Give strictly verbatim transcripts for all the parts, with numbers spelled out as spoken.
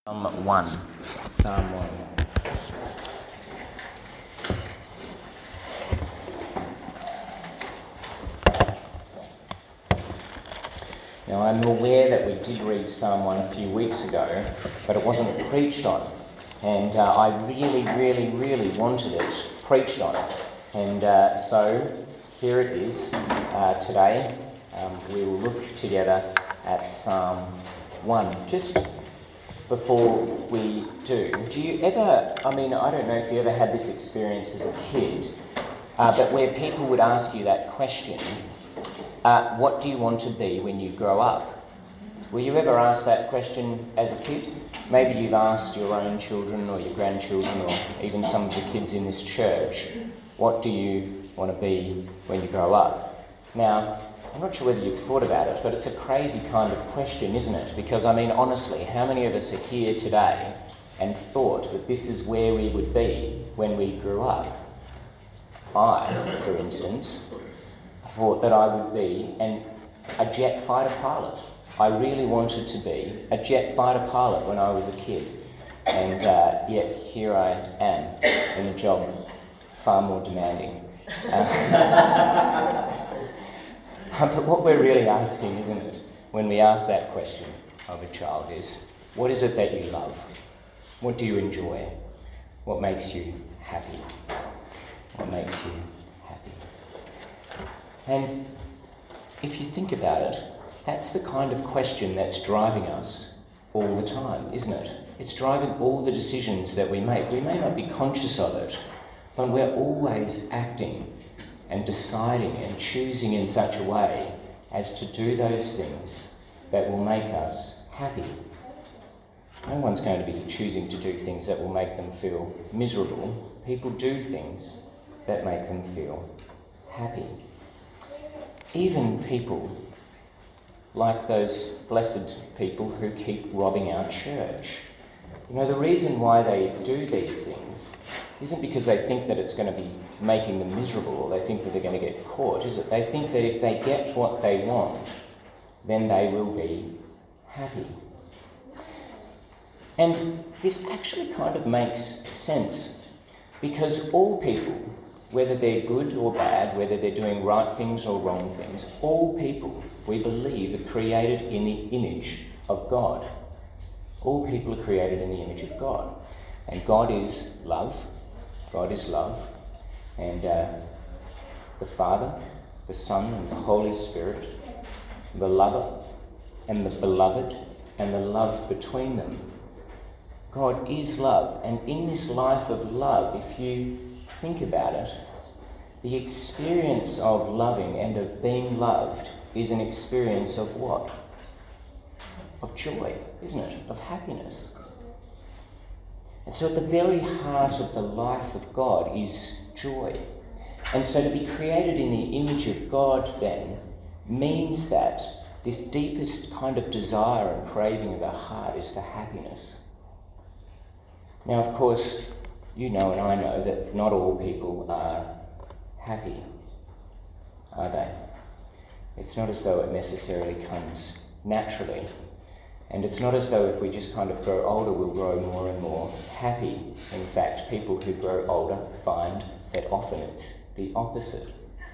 Psalm one. Psalm one. Now I'm aware that we did read Psalm one a few weeks ago, but it wasn't preached on. And uh, I really, really, really wanted it preached on. And uh, so here it is uh, today. Um, we will look together at Psalm one. Just before we do, do you ever, I mean, I don't know if you ever had this experience as a kid, uh, but where people would ask you that question, uh, what do you want to be when you grow up? Were you ever asked that question as a kid? Maybe you've asked your own children or your grandchildren or even some of the kids in this church, what do you want to be when you grow up? Now, I'm not sure whether you've thought about it, but it's a crazy kind of question, isn't it? Because, I mean, honestly, how many of us are here today and thought that this is where we would be when we grew up? I, for instance, thought that I would be an, a jet fighter pilot. I really wanted to be a jet fighter pilot when I was a kid. And uh, yet here I am in a job far more demanding. Uh, But what we're really asking, isn't it, when we ask that question of a child is, what is it that you love? What do you enjoy? What makes you happy? What makes you happy? And if you think about it, that's the kind of question that's driving us all the time, isn't it? It's driving all the decisions that we make. We may not be conscious of it, but we're always acting and deciding and choosing in such a way as to do those things that will make us happy. No one's going to be choosing to do things that will make them feel miserable. People do things that make them feel happy. Even people like those blessed people who keep robbing our church. You know, the reason why they do these things isn't because they think that it's going to be making them miserable or they think that they're going to get caught, is it? They think that if they get what they want, then they will be happy. And this actually kind of makes sense because all people, whether they're good or bad, whether they're doing right things or wrong things, all people, we believe, are created in the image of God. All people are created in the image of God. And God is love. God is love, and uh, the Father, the Son, and the Holy Spirit, the lover and the beloved, and the love between them. God is love, and in this life of love, if you think about it, the experience of loving and of being loved is an experience of what? Of joy, isn't it? Of happiness. And so at the very heart of the life of God is joy. And so to be created in the image of God then means that this deepest kind of desire and craving of our heart is for happiness. Now, of course, you know and I know that not all people are happy, are they? It's not as though it necessarily comes naturally. And it's not as though if we just kind of grow older, we'll grow more and more happy. In fact, people who grow older find that often it's the opposite.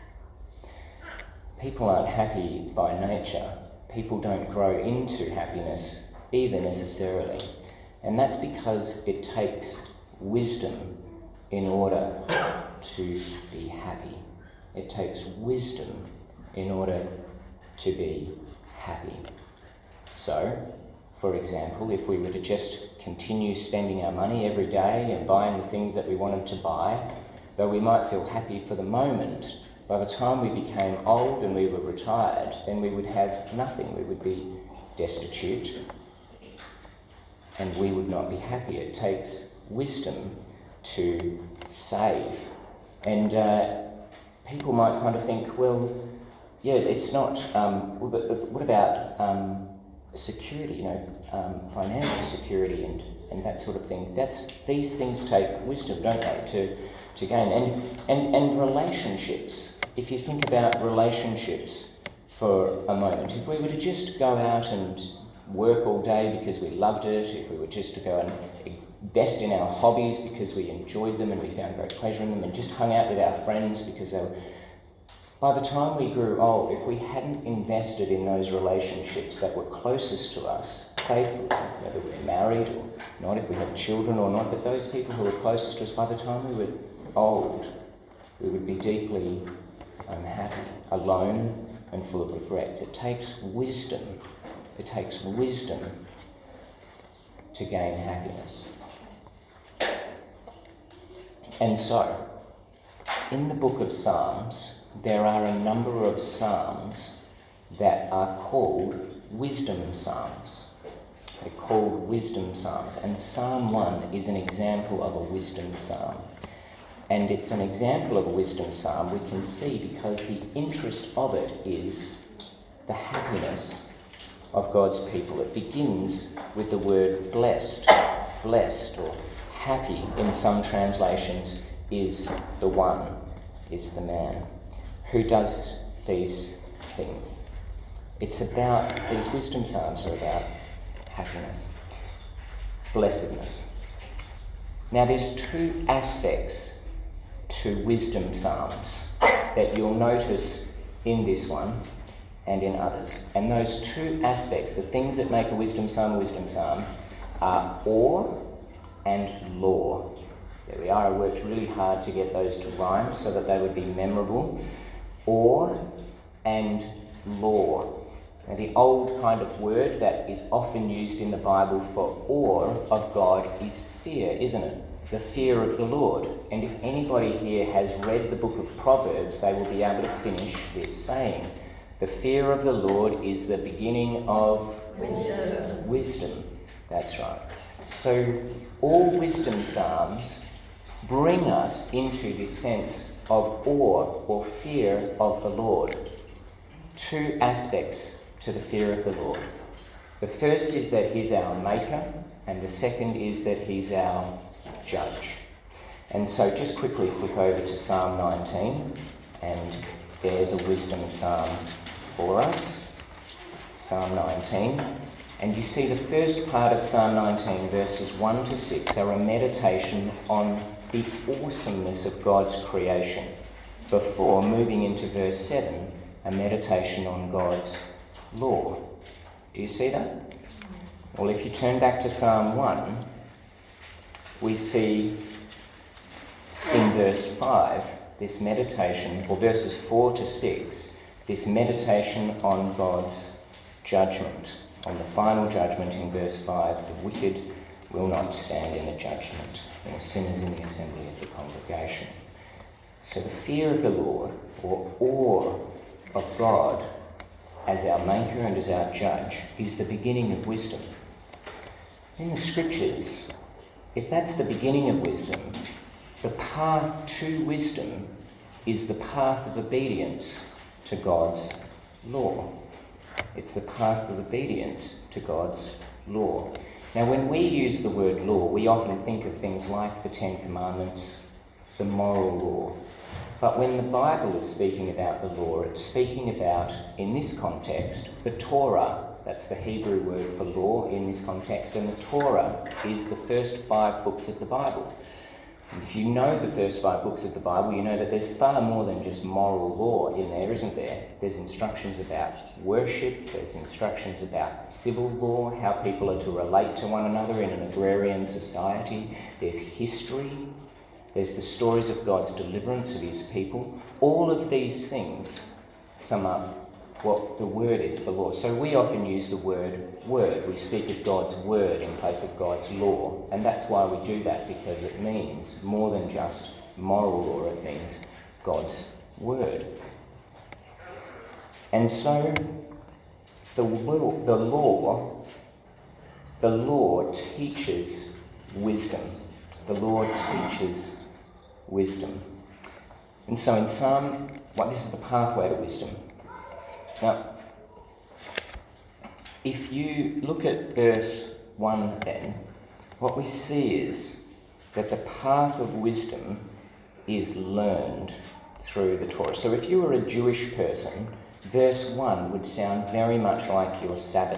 People aren't happy by nature. People don't grow into happiness either necessarily. And that's because it takes wisdom in order to be happy. It takes wisdom in order to be happy. So, for example, if we were to just continue spending our money every day and buying the things that we wanted to buy, though we might feel happy for the moment, by the time we became old and we were retired, then we would have nothing. We would be destitute and we would not be happy. It takes wisdom to save. And uh, people might kind of think, well, yeah, it's not, um, but, but what about um, security, you know, um, financial security and, and that sort of thing. That's, these things take wisdom, don't they, to, to gain. And, and, and relationships, if you think about relationships for a moment, if we were to just go out and work all day because we loved it, if we were just to go and invest in our hobbies because we enjoyed them and we found great pleasure in them, and just hung out with our friends because they were... By the time we grew old, if we hadn't invested in those relationships that were closest to us, faithfully, whether we're married or not, if we have children or not, but those people who were closest to us, by the time we were old, we would be deeply unhappy, alone, and full of regrets. It takes wisdom. It takes wisdom to gain happiness. And so, in the book of Psalms, there are a number of psalms that are called wisdom psalms. They're called wisdom psalms, and Psalm one is an example of a wisdom psalm. And it's an example of a wisdom psalm we can see because the interest of it is the happiness of God's people. It begins with the word blessed. Blessed or happy in some translations is the one, is the man who does these things. It's about, these wisdom psalms are about happiness, blessedness. Now there's two aspects to wisdom psalms that you'll notice in this one and in others. And those two aspects, the things that make a wisdom psalm a wisdom psalm, are awe and law. There we are. I worked really hard to get those to rhyme so that they would be memorable. Awe and law. Now, the old kind of word that is often used in the Bible for awe of God is fear, isn't it? The fear of the Lord. And if anybody here has read the book of Proverbs, they will be able to finish this saying. The fear of the Lord is the beginning of wisdom. Wisdom. That's right. So all wisdom psalms bring us into this sense of awe or fear of the Lord. Two aspects to the fear of the Lord. The first is that he's our maker, and the second is that he's our judge. And so just quickly flick over to Psalm nineteen, and there's a wisdom psalm for us. Psalm nineteen. And you see the first part of Psalm nineteen, verses one to six, are a meditation on the awesomeness of God's creation, before moving into verse seven, a meditation on God's law. Do you see that? Well, if you turn back to Psalm one, we see in verse five this meditation, or verses four to six, this meditation on God's judgment, on the final judgment in verse five. The wicked will not stand in the judgment, nor sinners in the assembly of the congregation. So the fear of the Lord, or awe of God as our maker and as our judge, is the beginning of wisdom. In the scriptures, if that's the beginning of wisdom, the path to wisdom is the path of obedience to God's law. It's the path of obedience to God's law. Now, when we use the word law, we often think of things like the Ten Commandments, the moral law. But when the Bible is speaking about the law, it's speaking about, in this context, the Torah. That's the Hebrew word for law in this context. And the Torah is the first five books of the Bible. And if you know the first five books of the Bible, you know that there's far more than just moral law in there, isn't there? There's instructions about worship, there's instructions about civil law, how people are to relate to one another in an agrarian society. There's history, there's the stories of God's deliverance of his people. All of these things sum up what the word is for law. So we often use the word word. We speak of God's word in place of God's law. And that's why we do that, because it means more than just moral law, it means God's word. And so the law, the law, the law teaches wisdom. The law teaches wisdom. And so in Psalm, well, this is the pathway to wisdom. Now, if you look at verse one then, what we see is that the path of wisdom is learned through the Torah. So if you were a Jewish person, verse one would sound very much like your Sabbath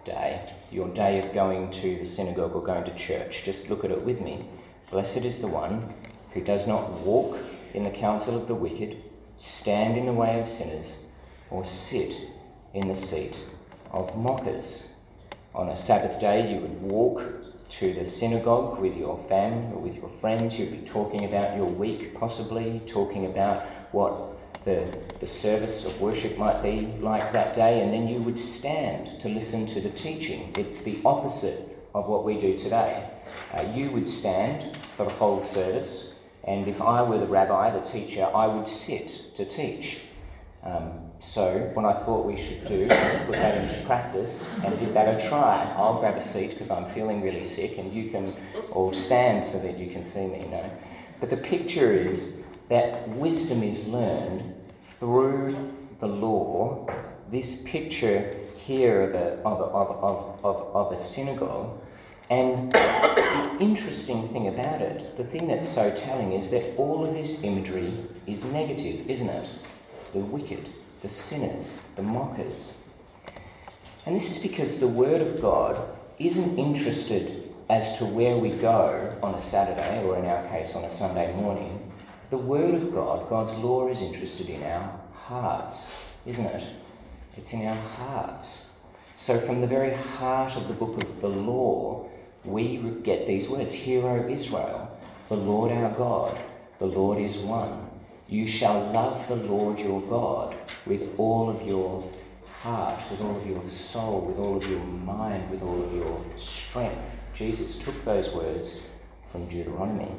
day, your day of going to the synagogue or going to church. Just look at it with me. Blessed is the one who does not walk in the counsel of the wicked, stand in the way of sinners, or sit in the seat of mockers. On a Sabbath day, you would walk to the synagogue with your family or with your friends. You'd be talking about your week, possibly, talking about what the, the service of worship might be like that day, and then you would stand to listen to the teaching. It's the opposite of what we do today. Uh, you would stand for the whole service, and if I were the rabbi, the teacher, I would sit to teach. Um, so what I thought we should do is put that into practice and give that a try. I'll grab a seat because I'm feeling really sick, and you can all stand so that you can see me, you know. But the picture is that wisdom is learned through the law. This picture here of a, of a, of, of, of, of a synagogue. And the interesting thing about it, the thing that's so telling, is that all of this imagery is negative, isn't it? The wicked, the sinners, the mockers. And this is because the Word of God isn't interested as to where we go on a Saturday, or in our case on a Sunday morning. The Word of God, God's law, is interested in our hearts, isn't it? It's in our hearts. So from the very heart of the book of the law, we get these words. Hear, O Israel, the Lord our God, the Lord is one. You shall love the Lord your God with all of your heart, with all of your soul, with all of your mind, with all of your strength. Jesus took those words from Deuteronomy.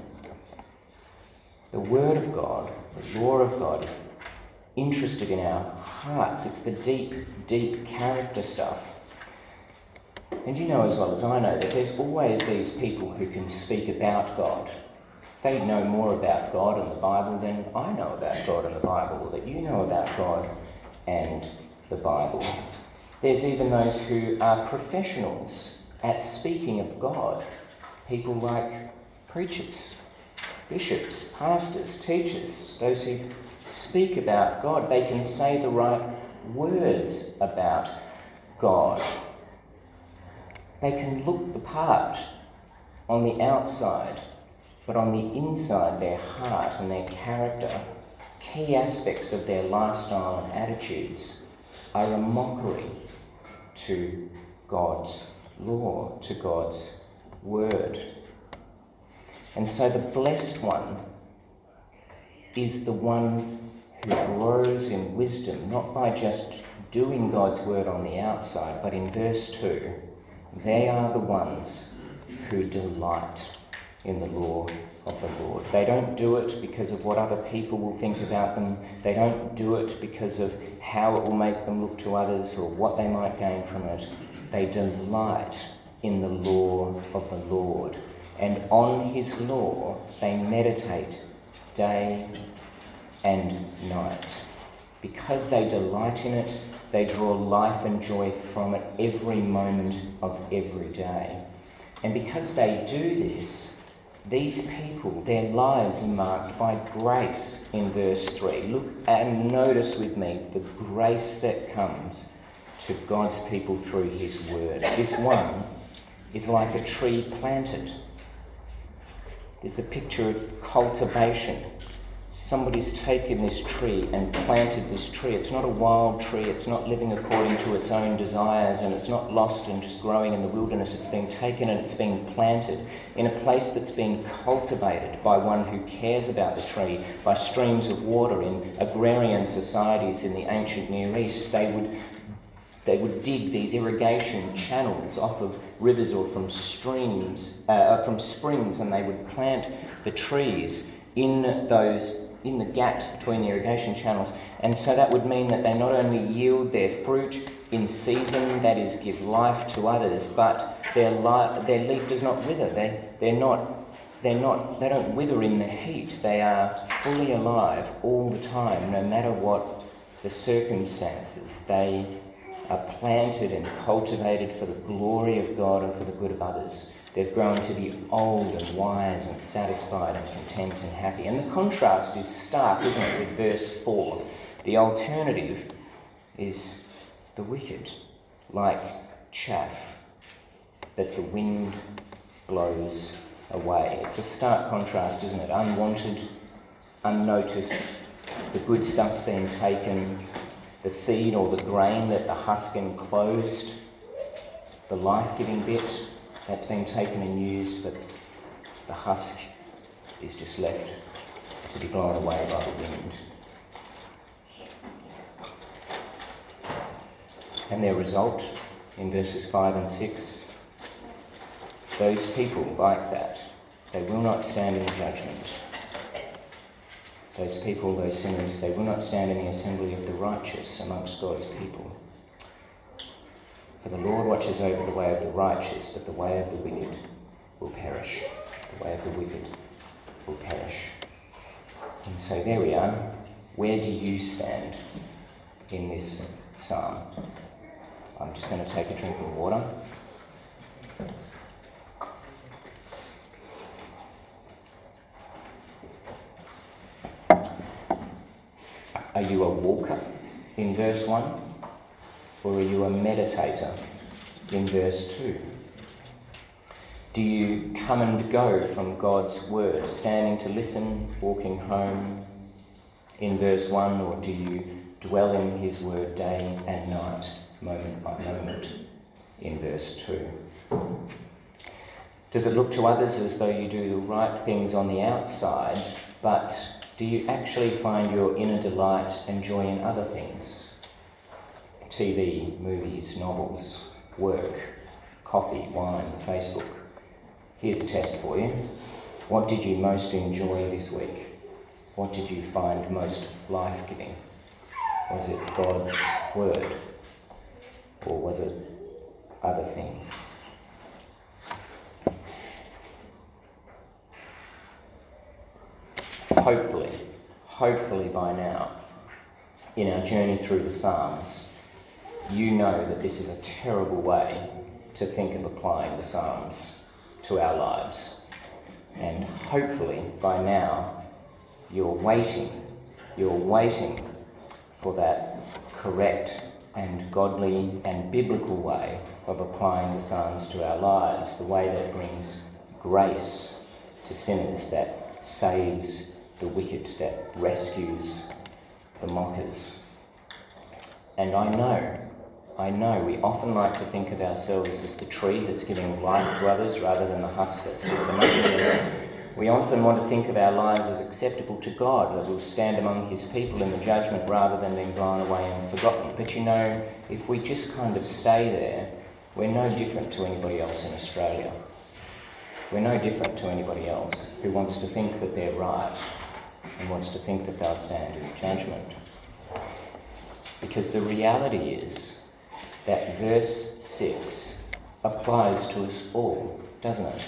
The Word of God, the law of God, is interested in our hearts. It's the deep, deep character stuff. And you know as well as I know that there's always these people who can speak about God. They know more about God and the Bible than I know about God and the Bible, or that you know about God and the Bible. There's even those who are professionals at speaking of God. People like preachers, bishops, pastors, teachers, those who speak about God. They can say the right words about God. They can look the part on the outside, but on the inside, their heart and their character, key aspects of their lifestyle and attitudes, are a mockery to God's law, to God's word. And so the blessed one is the one who grows in wisdom, not by just doing God's word on the outside, but in verse two, they are the ones who delight in the law of the Lord. They don't do it because of what other people will think about them. They don't do it because of how it will make them look to others or what they might gain from it. They delight in the law of the Lord. And on his law they meditate day and night. Because they delight in it, they draw life and joy from it every moment of every day. And because they do this, these people, their lives are marked by grace in verse three. Look and notice with me the grace that comes to God's people through his word. This one is like a tree planted. There's the picture of cultivation. Somebody's taken this tree and planted this tree. It's not a wild tree. It's not living according to its own desires, and it's not lost and just growing in the wilderness. It's being taken and it's being planted in a place that's been cultivated by one who cares about the tree, by streams of water. In agrarian societies in the ancient Near East, they would They would dig these irrigation channels off of rivers or from streams, uh, from springs, and they would plant the trees in those, in the gaps between the irrigation channels. And so that would mean that they not only yield their fruit in season, that is, give life to others, but their li- their leaf does not wither. They they're not they're not they don't wither in the heat. They are fully alive all the time, no matter what the circumstances. They are planted and cultivated for the glory of God and for the good of others. They've grown to be old and wise and satisfied and content and happy. And the contrast is stark, isn't it, with verse four. The alternative is the wicked, like chaff that the wind blows away. It's a stark contrast, isn't it? Unwanted, unnoticed, the good stuff's been taken, the seed or the grain that the husk enclosed, the life-giving bit, that's been taken and used, but the husk is just left to be blown away by the wind. And their result, in verses five and six, those people like that, they will not stand in judgment. Those people, those sinners, they will not stand in the assembly of the righteous amongst God's people. For the Lord watches over the way of the righteous, but the way of the wicked will perish. The way of the wicked will perish. And so there we are. Where do you stand in this psalm? I'm just going to take a drink of water. Are you a walker in verse one? Or are you a meditator in verse two? Do you come and go from God's word, standing to listen, walking home in verse one, or do you dwell in his word day and night, moment by moment in verse two? Does it look to others as though you do the right things on the outside, but do you actually find your inner delight and joy in other things? T V, movies, novels, work, coffee, wine, Facebook. Here's a test for you. What did you most enjoy this week? What did you find most life-giving? Was it God's word? Or was it other things? Hopefully, hopefully by now, in our journey through the Psalms, you know that this is a terrible way to think of applying the Psalms to our lives. And hopefully by now, you're waiting, you're waiting for that correct and godly and biblical way of applying the Psalms to our lives, the way that brings grace to sinners, that saves the wicked, that rescues the mockers. And I know, I know we often like to think of ourselves as the tree that's giving life to others rather than the husk that's giving them up. We often want to think of our lives as acceptable to God, that we'll stand among his people in the judgment rather than being blown away and forgotten. But you know, if we just kind of stay there, we're no different to anybody else in Australia. We're no different to anybody else who wants to think that they're right and wants to think that they'll stand in judgment. Because the reality is that verse six applies to us all, doesn't it?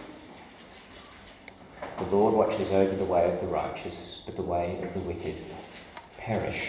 The Lord watches over the way of the righteous, but the way of the wicked perish.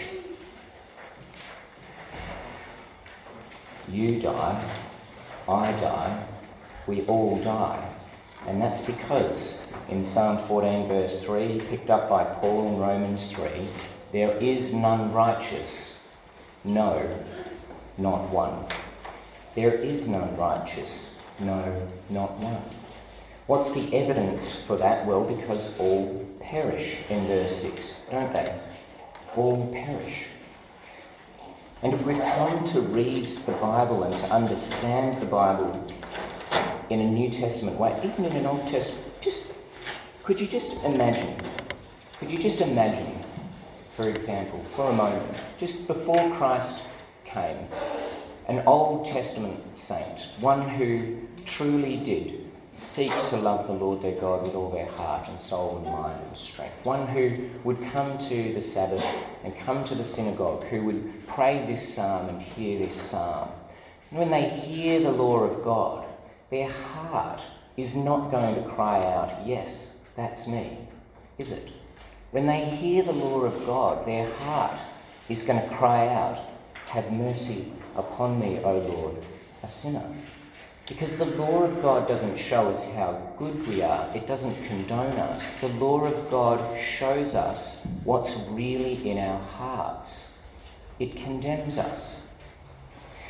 You die, I die, we all die. And that's because in Psalm fourteen verse three, picked up by Paul in Romans three, there is none righteous, no, not one. There is none righteous, no, not one. What's the evidence for that? Well, because all perish in verse six, don't they? All perish. And if we've come to read the Bible and to understand the Bible in a New Testament way, even in an Old Testament, just could you just imagine, could you just imagine, for example, for a moment, just before Christ came, an Old Testament saint, one who truly did seek to love the Lord their God with all their heart and soul and mind and strength. One who would come to the Sabbath and come to the synagogue, who would pray this psalm and hear this psalm. And when they hear the law of God, their heart is not going to cry out, yes, that's me, is it? When they hear the law of God, their heart is going to cry out, have mercy upon me, O Lord, a sinner. Because the law of God doesn't show us how good we are. It doesn't condone us. The law of God shows us what's really in our hearts. It condemns us.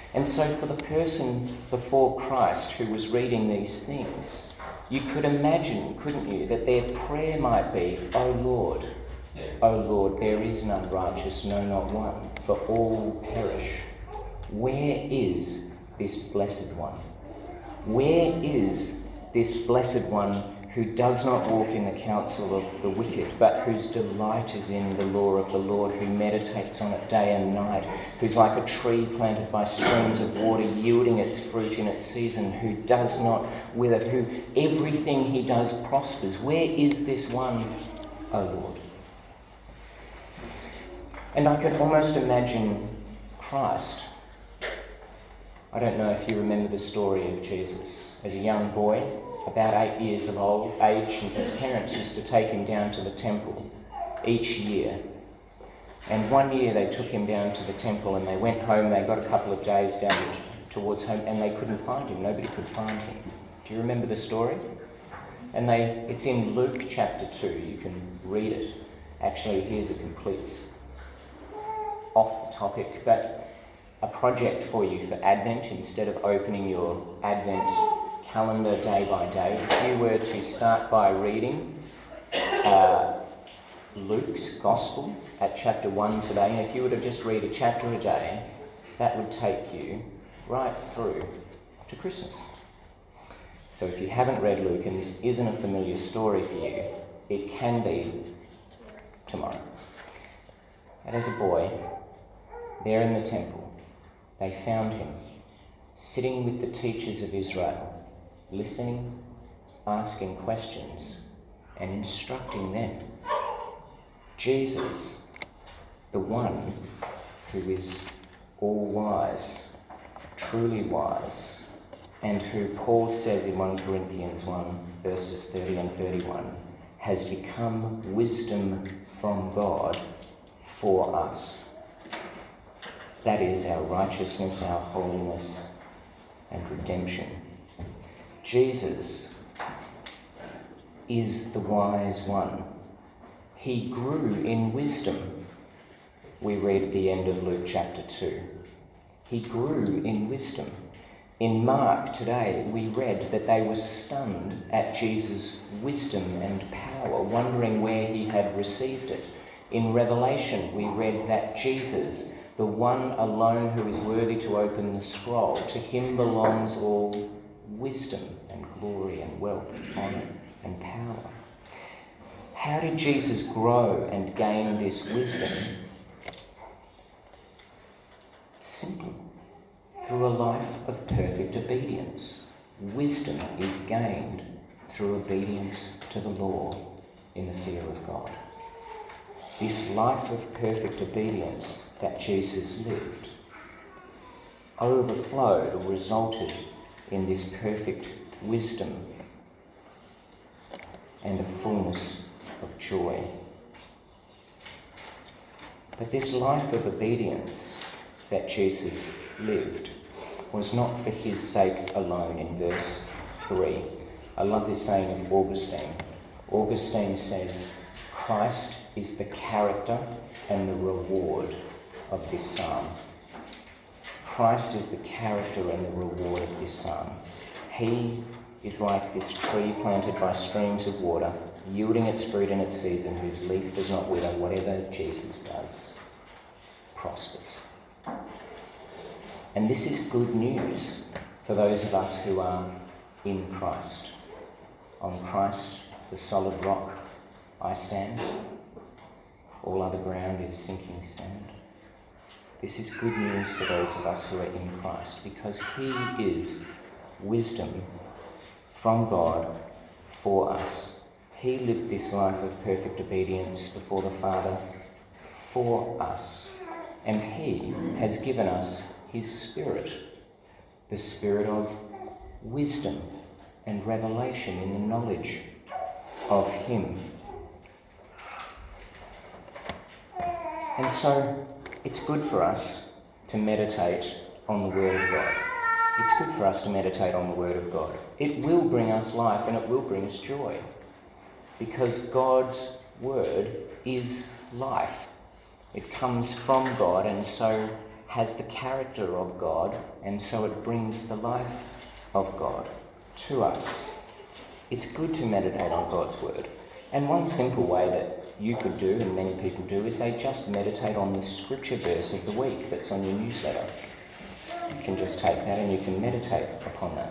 And so for the person before Christ who was reading these things, you could imagine, couldn't you, that their prayer might be, "O Lord, O Lord, there is none righteous, no, not one, for all perish. Where is this blessed one? Where is this blessed one who does not walk in the counsel of the wicked, but whose delight is in the law of the Lord, who meditates on it day and night, who's like a tree planted by streams of water, yielding its fruit in its season, who does not wither, who everything he does prospers? Where is this one, O Lord?" And I could almost imagine Christ. I don't know if you remember the story of Jesus. As a young boy, about eight years of old age, and his parents used to take him down to the temple each year. And one year they took him down to the temple and they went home. They got a couple of days down towards home and they couldn't find him. Nobody could find him. Do you remember the story? And they, it's in Luke chapter two. You can read it. Actually, here's a complete off the topic, but a project for you for Advent. Instead of opening your Advent calendar day by day, if you were to start by reading uh, Luke's Gospel at chapter one today, and if you were to just read a chapter a day, that would take you right through to Christmas. So if you haven't read Luke and this isn't a familiar story for you, it can be tomorrow. And as a boy, there in the temple, they found him sitting with the teachers of Israel, listening, asking questions, and instructing them. Jesus, the one who is all-wise, truly wise, and who Paul says in First Corinthians one, verses thirty and thirty-one, has become wisdom from God for us. That is our righteousness, our holiness, and redemption. Jesus is the wise one. He grew in wisdom, we read at the end of Luke chapter two. He grew in wisdom. In Mark today, we read that they were stunned at Jesus' wisdom and power, wondering where he had received it. In Revelation, we read that Jesus, the one alone who is worthy to open the scroll, to him belongs all wisdom and glory and wealth and honour and power. How did Jesus grow and gain this wisdom? Simple. Through a life of perfect obedience. Wisdom is gained through obedience to the law in the fear of God. This life of perfect obedience that Jesus lived overflowed or resulted in this perfect wisdom and a fullness of joy. But this life of obedience that Jesus lived was not for his sake alone. In verse three, I love this saying of Augustine. Augustine says, Christ is the character and the reward of this psalm. Christ is the character and the reward of this psalm. He is like this tree planted by streams of water, yielding its fruit in its season, whose leaf does not wither. Whatever Jesus does prospers. And this is good news for those of us who are in Christ. On Christ, the solid rock, I stand. All other ground is sinking sand. This is good news for those of us who are in Christ, because he is wisdom from God for us. He lived this life of perfect obedience before the Father for us. And he has given us his Spirit, the Spirit of wisdom and revelation in the knowledge of him. And so it's good for us to meditate on the Word of God. It's good for us to meditate on the Word of God. It will bring us life and it will bring us joy, because God's Word is life. It comes from God, and so has the character of God, and so it brings the life of God to us. It's good to meditate on God's word. And one simple way that you could do, and many people do, is they just meditate on the scripture verse of the week that's on your newsletter. You can just take that and you can meditate upon that.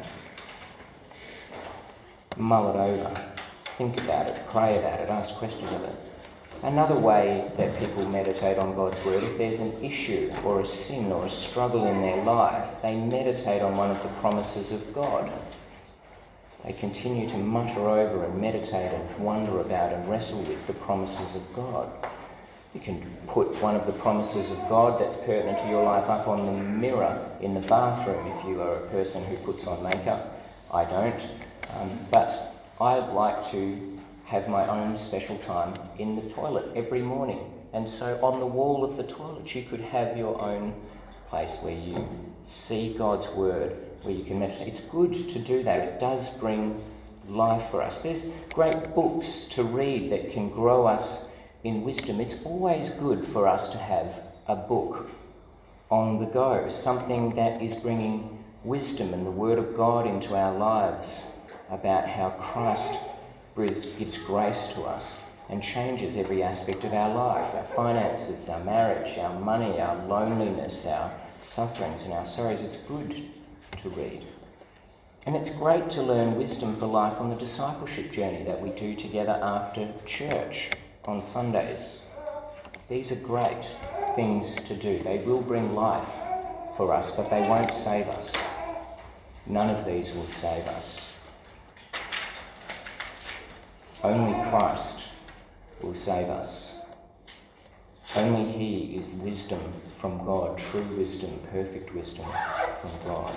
Mull it over, think about it, pray about it, ask questions of it. Another way that people meditate on God's word, if there's an issue or a sin or a struggle in their life, they meditate on one of the promises of God. They continue to mutter over and meditate and wonder about and wrestle with the promises of God. You can put one of the promises of God that's pertinent to your life up on the mirror in the bathroom if you are a person who puts on makeup. I don't. Um, but I'd like to have my own special time in the toilet every morning. And so on the wall of the toilet you could have your own place where you see God's word, where you can meditate. It's good to do that. It does bring life for us. There's great books to read that can grow us in wisdom. It's always good for us to have a book on the go, something that is bringing wisdom and the word of God into our lives about how Christ gives grace to us and changes every aspect of our life, our finances, our marriage, our money, our loneliness, our sufferings and our sorrows. It's good to read. And it's great to learn wisdom for life on the discipleship journey that we do together after church on Sundays. These are great things to do. They will bring life for us, but they won't save us. None of these will save us. Only Christ will save us. Only He is wisdom from God, true wisdom, perfect wisdom from God.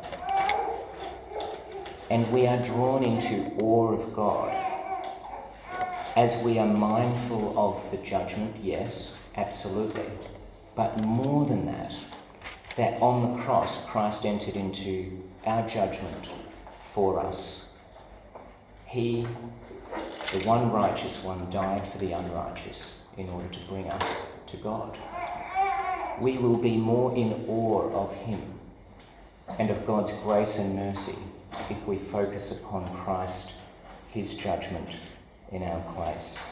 And we are drawn into awe of God as we are mindful of the judgment, yes, absolutely. But more than that, that on the cross Christ entered into our judgment for us. He, the one righteous one, died for the unrighteous in order to bring us to God. We will be more in awe of Him and of God's grace and mercy if we focus upon Christ, His judgment in our place.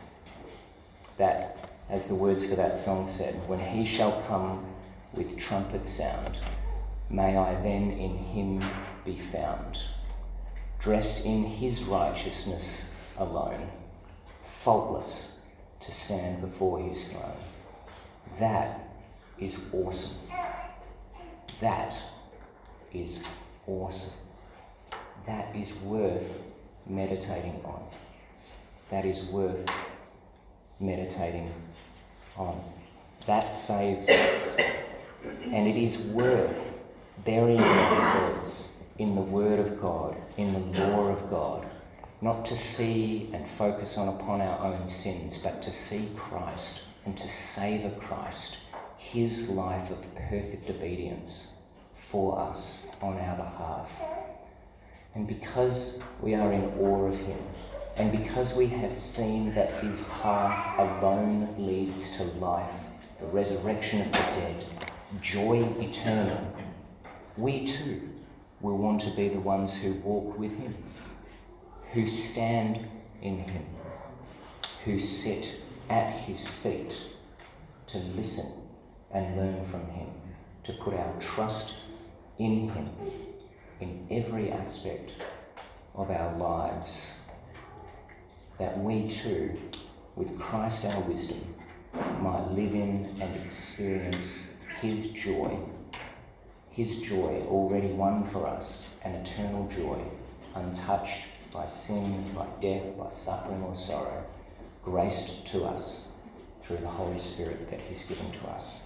That, as the words for that song said, when He shall come with trumpet sound, may I then in Him be found, dressed in His righteousness alone, faultless to stand before His throne. That is awesome. That is awesome. That is worth meditating on. That is worth meditating on. That saves us. And it is worth burying ourselves in the Word of God, in the law of God, not to see and focus on upon our own sins, but to see Christ and to savour Christ, His life of perfect obedience for us on our behalf. And because we are in awe of Him, and because we have seen that His path alone leads to life, the resurrection of the dead, joy eternal, we too will want to be the ones who walk with Him, who stand in Him, who sit at His feet to listen and learn from Him, to put our trust in Him in every aspect of our lives, that we too, with Christ our wisdom, might live in and experience His joy, His joy already won for us, an eternal joy, untouched by sin, by death, by suffering or sorrow, graced to us through the Holy Spirit that He's given to us.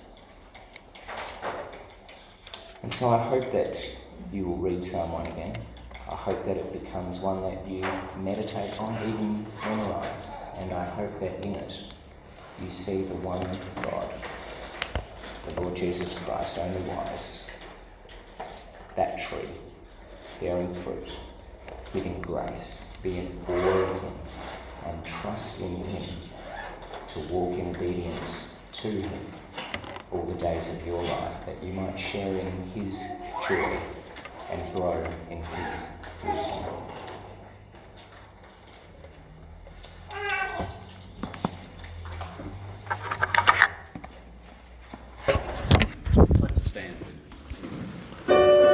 And so I hope that you will read Psalm one again. I hope that it becomes one that you meditate on, even memorise. And I hope that in it you see the one God, the Lord Jesus Christ, only wise, that tree, bearing fruit, giving grace, be in awe of Him, and trust in Him to walk in obedience to Him all the days of your life, that you might share in his joy and grow in his wisdom. I'd like to stand.